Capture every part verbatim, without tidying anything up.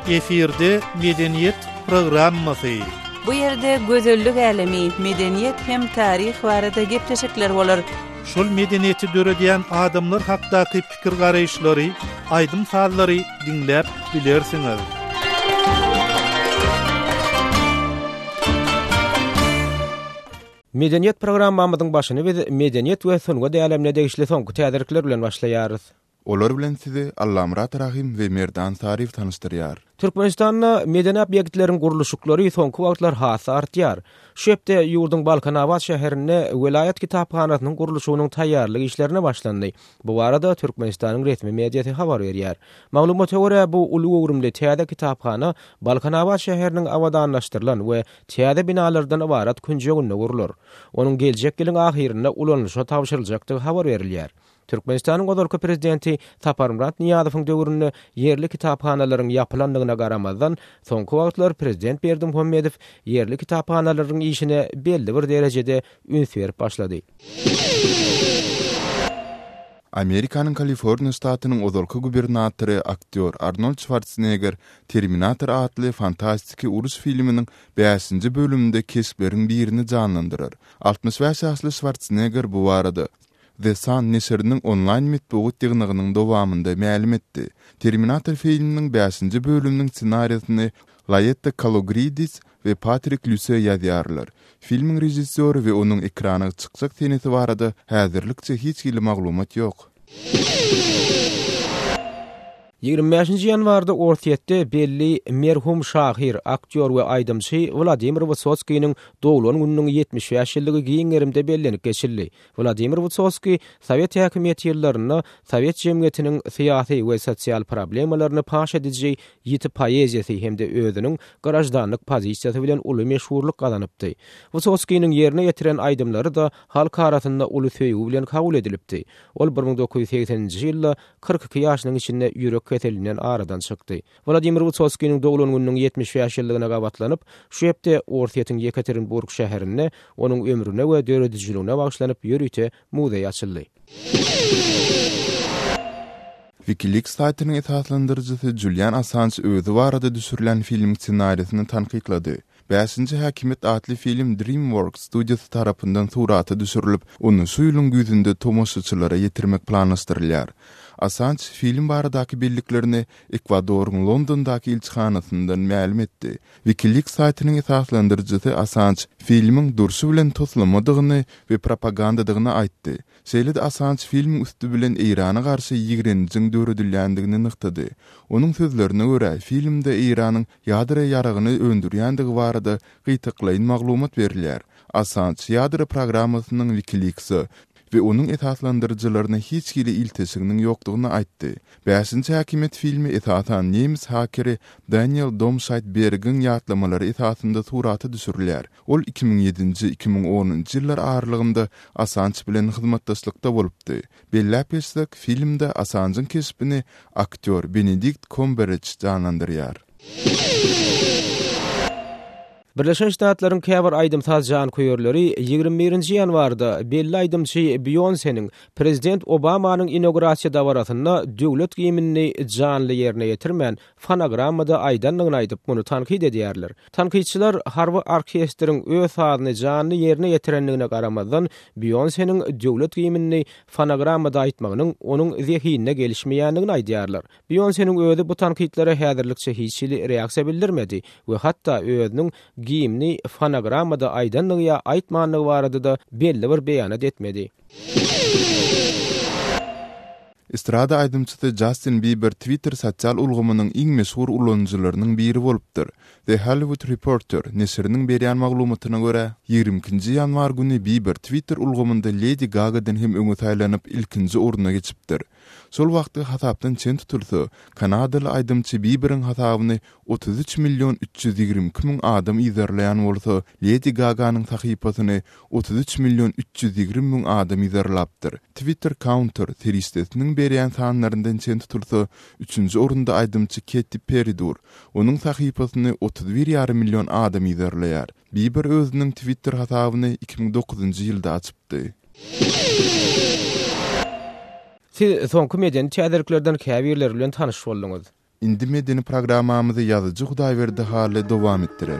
Efirde Medeniyet programması. Bu yerde gözellik alemi, medeniyet hem tarih barada gepleşikler bolar. Şol medeniyeti döredýän adamlar hakdaky pikir garaýşlary, aýdym sallary dinläp bilersiňiz. Medeniyet programmamyzyň başyny biz medeniyet we soňga dälemine degişli soňky täderlikler bilen başlaýarys. Olar bilen sizi Allamrat Rahim we Merdan Sarif tanıştırýar. Türkmenistanda medeni obýektleriň gurulşyklary soňky wagtlar hasy artýar. Şu hepde ýurduň Balkanawat şäherine welayet kitapxanasynyň gurulşynyň taýýarlyk işlerine başlandy. Bu barada Türkmenistanyň resmi mediýasy habar berýär. Maglumata görä bu uly öwrümli täze kitapxana Balkanawat şäheriniň awadanlaşdyrylan we täze binalardan ibarat künjeginde gurulur. Onuň geljek ýylyň ahyrynda ulanýşa tapşyryljakdygy habar berilýär. Türkmenistanyň godorky prezidenti Saparmurat Niýazowyň döwründe yerli kitaphanalaryň ýapylandygyna garamazdan soňky wagtlar prezident Berdimuhammedow yerli kitaphanalaryň işine belli bir derejede üns berip başlady. Amerikanyň Kaliforniýa ştatynyň odolky gubernatory aktyor Arnold Schwarzenegger Terminator adly fantastiki uruş filminiň beşinji bölüminde kespleriň birini canlandyrar. altymyş beş ýaşly Schwarzenegger bu barada The Sun nesirinin online mitbuğut ýygnygynyň dowamynda ma'lum etdi. Terminator filminiň beşinji bölüminiň ssenariýasyny Laeta Kalogridis we Patrick Lussier ýazýarlar. Filmiň rejissöri we onuň ekrana çykjak teneti barada häzirlikçe hiç gili maglumat ýok. ýygrimi beşinji ýanwarda Ortiýetde belli merhum şahir, aktyor we aýdymçy Vladimir Vysotskynyň dowulan gününiň ýetmiş beş ýyllygy giňerimde bellenip geçildi. Vladimir Vysotsky Sowet häkimet ýyllaryna Sowet jemgyýetiniň syýasy we sosial problemalaryny paş edici ýiti poeziýasy hemde özüniň garajdanlyk pozisiýasy bilen uly meşhurlyk gazanypdy. Vysotskynyň ýerine ýetiren aýdymlary da halk arasynda uly söýgü bilen kabul edilipdi. Ol bir ming dokuz ýüz seksenji ýylda kırk iki ýaşynyň içinde ýürek keseliniň aradan çykdy. Vladimir Vysotskynyň dowulan gününiň ýetmiş beş ýyllygyna gabatlanyp, şu hepde Ortiýetiň Yekaterinburg şäherine, onuň ömrüne we döredijligine bagşlanyp ýörüte muzeý açyldy. Wikileaks saýtynyň esaslandyrjysy Julian Assange özü barada düşürilen film ssenariýasyny tanqidlady. beşinji Häkimet adly film DreamWorks studiýasy tarapyndan suraty düşürilip, onu şu ýylyň güzünde tomoşaçylara ýetirmek planlaşdyrylýar. Assange film baradaky belliklerini Ekwadoryň Londondaky ilçihanasyndan ma'lum etdi. Wikileaks saýtynyň esaslandyrjysy Assange filmiň durşy bilen toslamadygyny we propagandadagyny aýtdy. Şeýle Assange film üstü bilen Irana garşy ýigrenjiň döredilýändigini nyktady. Onuň sözlerine görä, filmde Iranyň ýadra ýaragyny öndürýändigi barada gytyklaýan maglumat berilýär. Assange ýadra programmasynyň Wikileaks'y we onuň esaslandyrjylaryna hiç gili iltisiginiň ýokdugyny aýtdy. beşinji Häkimet filmi esasany nemis hakeri Daniel Domscheit-Bergin ýatlamalary esasynda suraty düşürilýär. Ol iki ming ýedinji iki ming onunji ýyllar aralygynda Assange bilen hyzmatdaşlykda bolupdy. Bellap etsek, filmde Assange'ın kesbini aktyor Benedict Cumberbatch canlandyrýar. Birleşen Ştatlaryň käbir aýdymsaz jan koýarlary ýygrimi birinji ýanwarda belli aýdymçy Beyoncé'niň prezident Obamanyň inaugurasiýa dawaratynda döwlet giýimini janly ýerine ýetirmän fonogrammada aýdanlygyny aýdyp muny tanqid edýärler. Tanqidçiler Harvard orkestriň öz sadyny janly ýerine ýetirenligine garamazdan Beyoncé'niň döwlet giýimini fonogrammada aýtmagynyň onuň zehinine gelişmeýänligini aýdýarlar. Beyoncé'niň özü bu tanqidlere häzirlikçe hiç reaksiýa bildirmedi we hatda özüniň giyimni fonogrammada aýdanlygy aýtmanlygy barada da belli bir beýanat etmedi. Estrada aýdymçysy Justin Bieber Twitter sosial ulgamynyň iň meşhur ulanjylarynyň biri bolupdyr. The Hollywood Reporter nesiriniň berýän maglumatyna görä, ýygrimikinji ýanwar güni Bieber Twitter ulgamynda Lady Gaga'dan hem öňe taýlanyp ilkinji oruna geçipdir. Şol wagtda hasapdan çen tutulsa, Kanadaly aýdymçy Bieber'iň hasabyny otuz üç milyon üç ýüz ýygrimi iki ming adam izlerleýän bolsa, Lady Gaga'nyň sahypasyny otuz üç milyon üç ýüz ýygrimi ming adam izlerläpdir. Twitter counter teristesiniň berýän sanlaryndan çen tutulsa, üçünji orunda aýdymçy Katy Perry dur. Onuň sahypasyny otuz bir ýarym milyon adam izlerleýär. Bieber özüniň Twitter hasabyny iki ming dokuzunji ýylda açypdy. Siz soňky medeni täderliklerden käbirler bilen tanyş boldunuz. indi medeni programmamyzy ýazyjy Hudaýberdi hale dowam etdirer.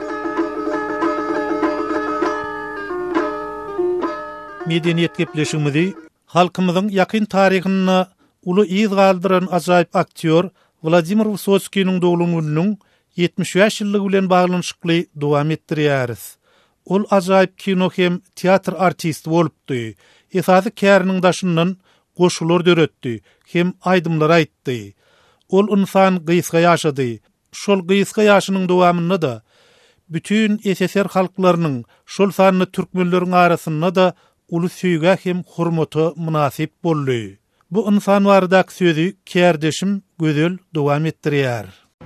Medeniyet gepleşigimizi halkymyzyň ýakyn taryhyna uly iz galdyran ajaýyp aktyor Vladimir Vysotskiyň dowlum gününiň ýetmiş beş ýyllygy bilen baglanyşykly dowam etdirýäris. Ol ajaýyp kino hem teatr artisti bolupdy. Esasy käriniň daşyndan goşular döretdi, hem aýdymlar aýtdy. Ol insan gysga ýaşady. Şol gysga ýaşynyň dowamynda da bütün S S R halklarynyň, şol sanly türkmenleriň arasynda da uly süýge hem hurmaty münasip boldy. Bu insan baradaky sözi kärdeşim gözel dowam etdirýär.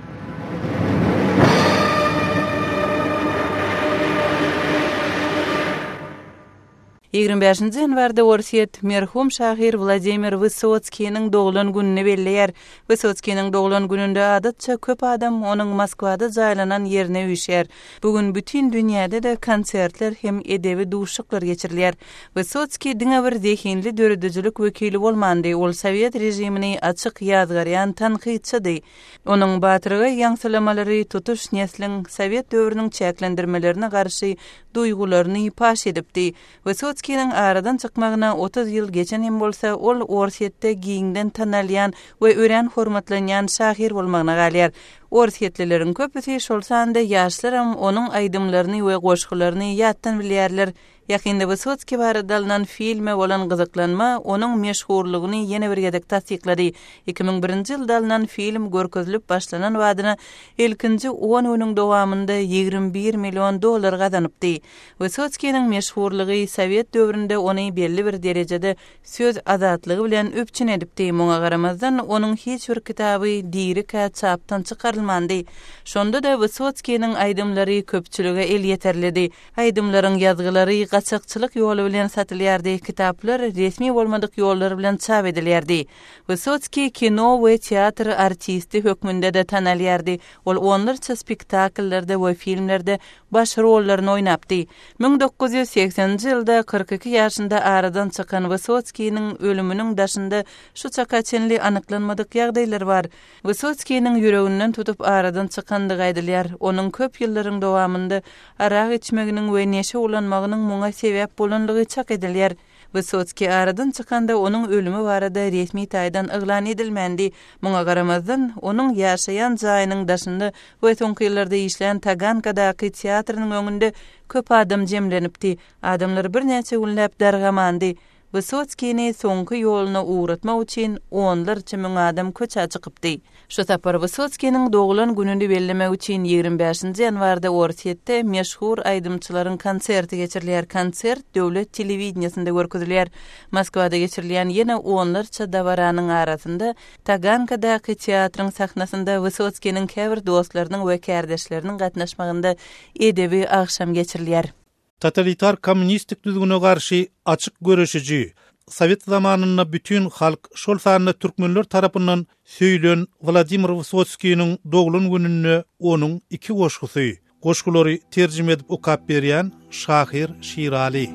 ýygrimi beşinji ýanwarda Orsiýet merhum şahyr Vladimir Vysotskiýnyň doglan gününi belleýär. Vysotskiýnyň doglan gününde adatça köp adam onuň Moskwada jaýlanan ýerine üýşär. Bugün bütün dünýäde de konsertler hem edebi duşuklar geçirilýär. Vysotskiy diňe bir zehinli döredüjilik wekili bolmandy. Ol Sowet rejimini açyk ýazgaryan tanqidçydy. Onuň batyrygy ýaňsylamalary tutuş neslin Sowet döwrüniň çäklendirmelerini garşy duýgularyny paş edipdi. Vysotskiýnyň aradan çykmagyna otuz ýyl geçen hem bolsa, ol Orsiýetde giňden tanalýan we ören hormatlanýan şahyr bolmagyna galýar. Orsiýetlileriň köpüsi şol sanda ýaşlaram onuň aýdymlaryny we goşgularyny ýatdan bilýärler. Ýakynda Vysotskiy barada alynan filme bolan gyzyklanma onuň meşhurlygyny ýene bir gedek tasdiklady. iki ming birinji ýylda alynan film görkezilip başlanan wadyna ilkinji on öňüň dowamynda ýygrimi bir million dollar gazanypdy. Vysotskiýnyň meşhurlygy Sowet döwründe ony belli bir derejede söz azatlygy bilen öpçün edipdi. Muňa garamazdan onuň hiç bir kitaby dirika çapdan çykarylmandy. Şonda da Vysotskiýnyň aýdymlary köpçülüge el ýeterlidi. Aýdymlaryň ýazgylary gaçakçylyk ýoly bilen satylýardy. Kitaplar resmi bolmadyk ýollar bilen çap edilýärdi. Vysotskiy kino we teatr artisti hökmünde de tanalýardy. Ol onlarça spektakllerde we filmlerde baş rollaryny oýnapdy. ming dokuz ýüz seksenji ýylda kırk iki ýaşynda aradan çykan Vysotskiýnyň ölüminiň daşynda şu çakaçenli anyklanmadyk ýagdaýlar bar. Vysotskiýnyň ýüreginden tutup aradan çykandygy aýdylýar. Onuň köp ýyllaryň dowamynda arak içmeginiň we neşe ulanmagynyň muňa sebäp bolanlygy çak edilýär. Vysotskiy aradan çykanda onuň ölümi barada resmi taýdan yglan edilmendi. Muňa garamazdan onuň ýaşaýan jaýynyň daşynda we soňky ýyllarda işlän Tagankadaky teatrynyň öňünde köp adam jemlenipdi. Adamlar bir näçe günläp dargamandy. Vysotskiýni soňky ýoluna uğratmak üçin onlarça müň adam köçe çykypdy. Şu tapar Vysotskiýnyň doglan gününi bellemek üçin ýygrimi beşinji ýanwarda Orsiýetde meşhur aýdymçylaryň konserti geçirilýär. Konsert döwlet telewizionyasynda görkezilýär. Moskwada geçirilýän ýene onlarça dawaranyň arasynda Tagankadaky teatryň sahnasynda Vysotskiýnyň käbir dostlarynyň we kärdeşleriniň gatnaşmagynda edebi akşam geçirilýär. Totalitar kommunistik düzgüne garşy açyk görüşüji Sowet zamanynda bütün halk şol sanly türkmenler tarapyndan söýlen Vladimir Vysotskiýnyň doglan gününi onuň iki goşgusy, goşgulary terjime edip okap berýän Şahyr Şirali.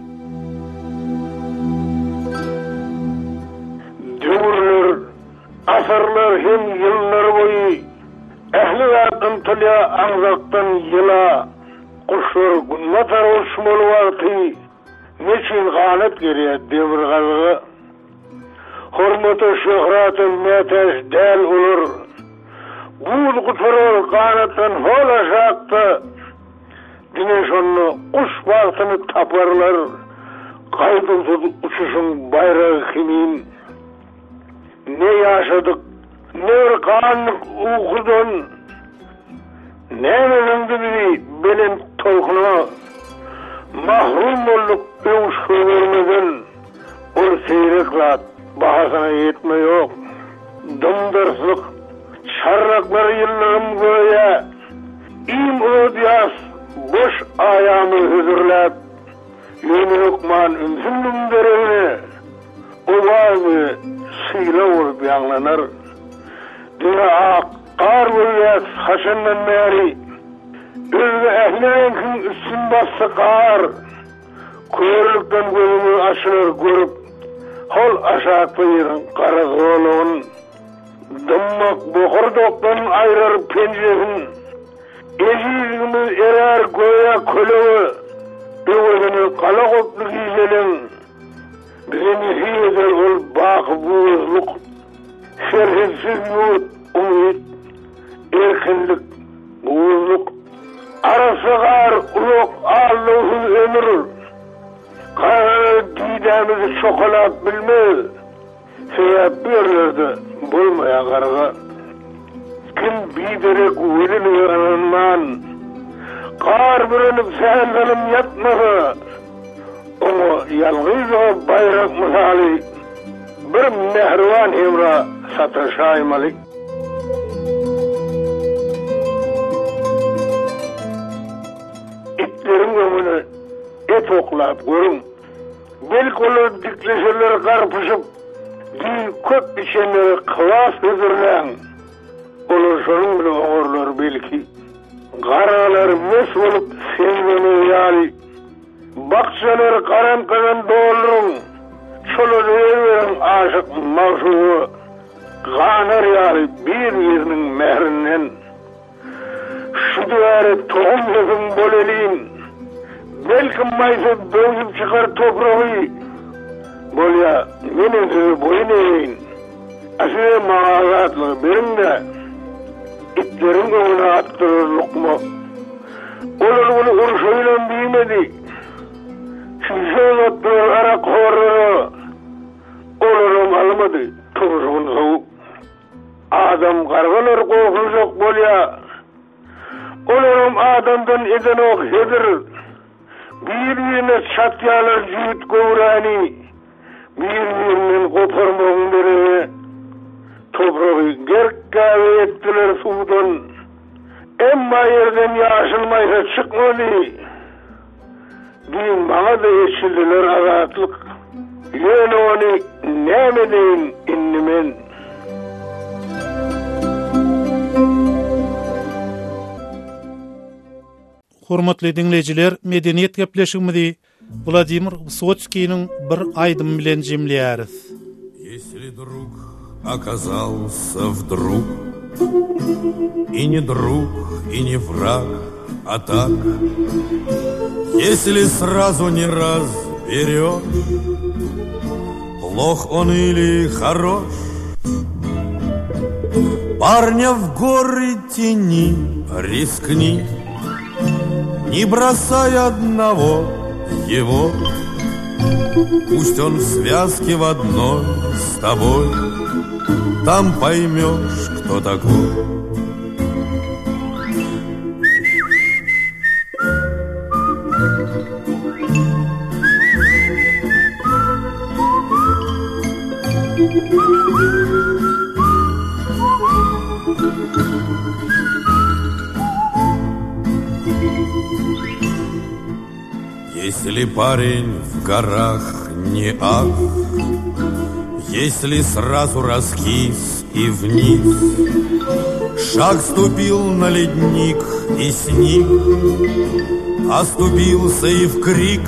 Döwürler, asarlar hem ýyllar boýy ähli wagtyn tülýa aňzakdan ýyla Kuşlar günnatar olşmalı vakti neçin ganet geriyet demir galığı hormatı şöhratı meteş del olur bul kuturur kanatın hol aşaktı dine şonlu kuş baktını taparlar kaydımsız uçuşun bayrağı kimin ne yaşadık ne bir kanlık ukudan Nämeňdi biri belen tolkuna mahrum bolduk öňüş görmeden ol seyreklat bahasyna ýetme ýok. Dımdarslyk şarraklar ýyllarym goýa im odyas boş aýamy hüzürläp ýöne hukman ümsündüm derine o wagty syla bolup ýanglanar. Dina ak Qar boýas haşandan bäri özü ähliňkin üstün bassa qar körlükden gözüni açylar görüp hol aşağı ýyryň qara golun Dımmak bokurdoktan ayrar pencesin, ezizimiz erer goya kölöğü, öwelini kala koplu giyselin, bize nesi eder ol bakı buğuzluk, şerhitsiz yurt, umut, erkinlik, buğuzluk, arası gar, uluk, ağırlığız ömür, kara didemizi çokolat bilmez, sebep birlerdi, bulmaya karga. Kim biderek ölünü yanından, kar bürünüp sehenlenim yatmadı, onu yalgız o bayrak misali, bir mehrivan hemra satışaymalik. İtlerin ömünü et oklap görün, belki olur dikleşirleri karpışıp, di köp biçenleri kıvas ödürlen, olur şunun bile oğurlar belki. Karalar mes olup sevmeni yali, bakçaları karan karan doğurun, çolu deyiverin aşık mavşuğu, kanar yali bir birinin mehrinden. Şu duvarı tohum yazın boleliğin, belki maysa dövüp çıkar toprağı, bolya benim sizi boyun eğin, asile mağazatlığı benim de, İtlerin önüne attırırlık mı? Olur bunu urşuyla bilmedi. Şişe attırır arak horruru. Olurum almadı. Turşun soğuk. Adam kargılar korkulacak bolya. Olurum adamdan eden ok hedir. Bir birine çatyalar cüt kovrani. Bir birinin koparmağın biri. Toprağı gerk kahve ettiler sudan. Emma yerden yaşılmaysa çıkmadı. Bir bana da yeşildiler azatlık. Yöne onu nemedeyin innimen. Hormatly dinleyijiler, medeniyet gepleşigimizi Vladimir Vysotskiyning bir aýdym bilen jemleýäris. Если друг оказался вдруг, и не друг, и не враг, а так, если сразу не разберешь, плох он или хорош, парня в горы тяни, рискни, не бросай одного его, пусть он в связке в одной с тобой, там поймешь, кто такой. Если парень в горах не ах, если сразу раскис и вниз, шаг ступил на ледник и сник, оступился и в крик,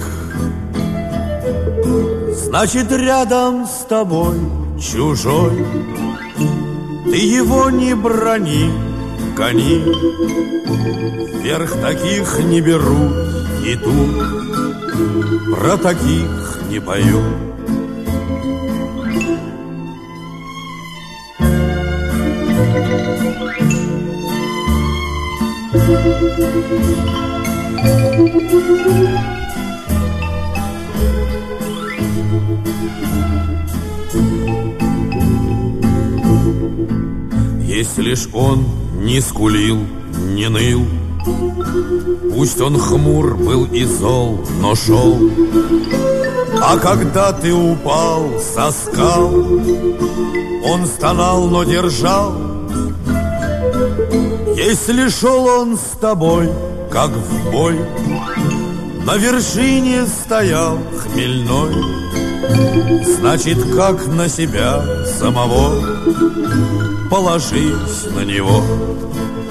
значит, рядом с тобой чужой, ты его не брони, гони, вверх таких не берут, и тут про таких не поют. Если ж он не скулил, не ныл, пусть он хмур был и зол, но шел. А когда ты упал со скал, он стонал, но держал. Если шел он с тобой, как в бой, на вершине стоял хмельной, значит, как на себя самого, положись на него.